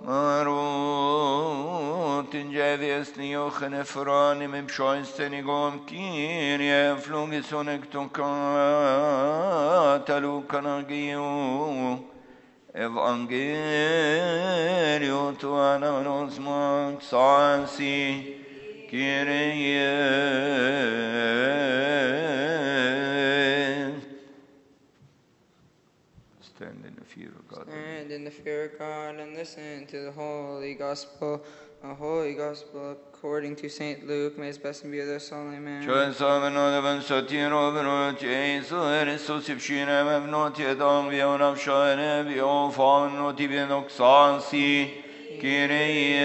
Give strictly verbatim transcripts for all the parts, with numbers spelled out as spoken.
Marut in Jevies Niochen Efranim im Scheunstenigom Kirie Flugisonekton Katalukanagio Evangelio Tuananos Monk Sansi Kyrie. Stand in the fear of God. Stand in the fear of God and listen to the Holy Gospel. A Holy Gospel according to Saint Luke. May his blessing be with us all. Amen. Cioè savano devan satiro vero Gesù Kristus ifshine mevnot yedam vion afshane vion fanno ti vienok sansi Kyrie.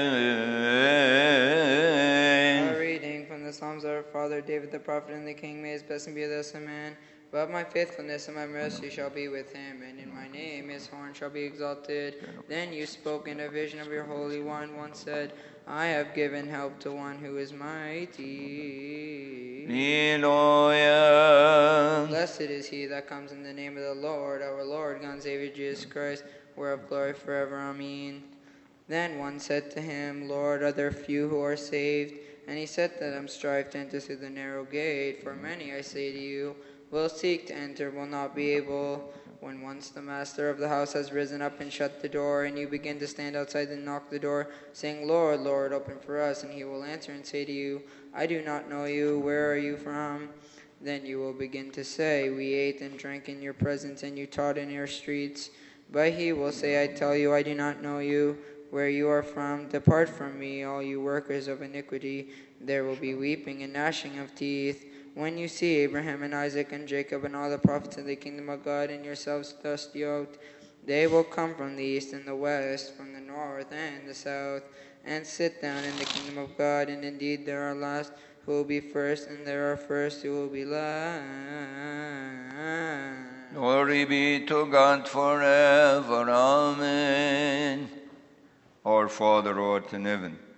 A reading from the Psalms of our Father David the prophet and the King. May his blessing be with us. Amen. But my faithfulness and my mercy shall be with him, and in my name his horn shall be exalted. Then you spoke in a vision of your Holy One. One said, I have given help to one who is mighty. Hallelujah. Blessed is he that comes in the name of the Lord, our Lord, God and Savior Jesus Christ, whereof glory forever. Amen. Then one said to him, Lord, are there few who are saved? And he said to them, strive to enter through the narrow gate, for many, I say to you, will seek to enter, will not be able. When once the master of the house has risen up and shut the door, and you begin to stand outside and knock the door, saying, Lord, Lord, open for us, and he will answer and say to you, I do not know you, where are you from? Then you will begin to say, we ate and drank in your presence, and you taught in your streets. But he will say, I tell you, I do not know you, where you are from. Depart from me, all you workers of iniquity. There will be weeping and gnashing of teeth, when you see Abraham and Isaac and Jacob and all the prophets of the kingdom of God and yourselves thus yoked. They will come from the east and the west, from the north and the south, and sit down in the kingdom of God. And indeed there are last who will be first, and there are first who will be last. Glory be to God forever. Amen. Our Father, who art in heaven,